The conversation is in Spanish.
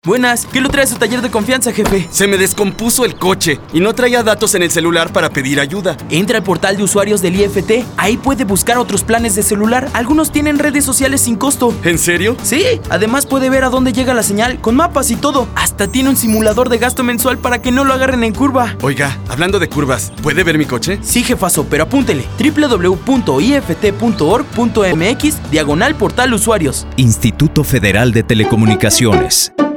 Buenas, ¿qué lo trae a su taller de confianza, jefe? Se me descompuso el coche y no traía datos en el celular para pedir ayuda. Entra al portal de usuarios del IFT. Ahí puede buscar otros planes de celular. Algunos tienen redes sociales sin costo. ¿En serio? Sí, además puede ver a dónde llega la señal, con mapas y todo. Hasta tiene un simulador de gasto mensual para que no lo agarren en curva. Oiga, hablando de curvas, ¿puede ver mi coche? Sí, jefazo, pero apúntele. www.ift.org.mx/portal usuarios. Instituto Federal de Telecomunicaciones.